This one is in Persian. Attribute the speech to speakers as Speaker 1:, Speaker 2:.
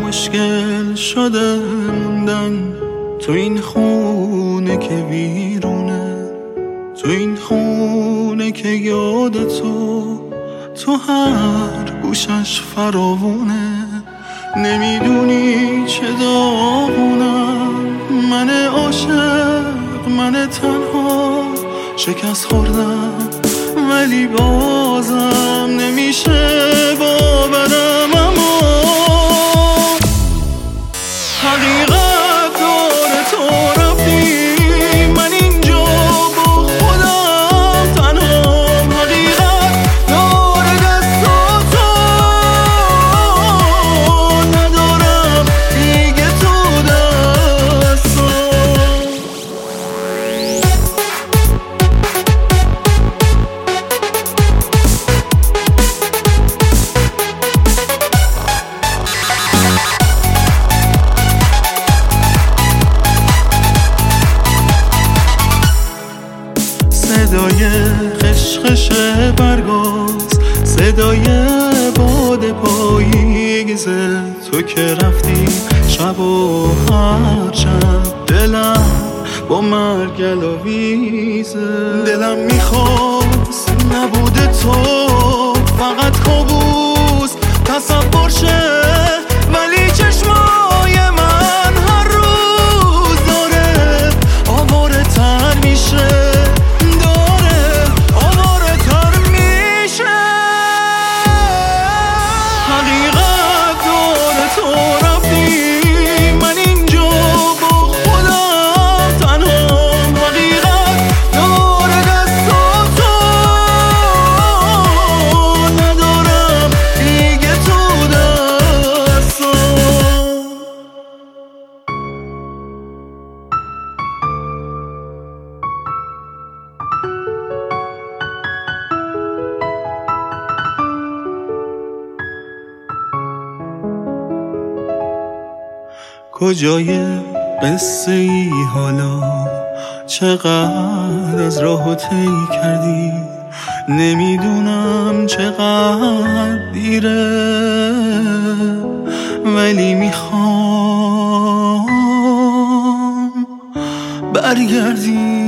Speaker 1: مشکل شده موندن تو این خونه که ویرونه، تو این خونه که یاد تو هر گوشش فراوونه. نمیدونی چه داغونم، من عاشق، من تنها شکست خوردم، ولی بازم نمیشه باورم. اما حقیقت داره تو رفتی، من اینجا با خودم تنهام. حقیقت داره دستاتو ندارم دیگه تو دستام. صدای خشخش برگاز، صدای باد پاییزه، تو که رفتی شب و هر شب دلم با مرگ آویزه. دلم میخواست نبوده تو فقط کابوس تصور شه، ولی چشمای من هر روز داره آواره تر میشه. کجای قصه ای حالا، چقدر از راهو طی کردی، نمیدونم چقدر دیره، ولی میخوام برگردی.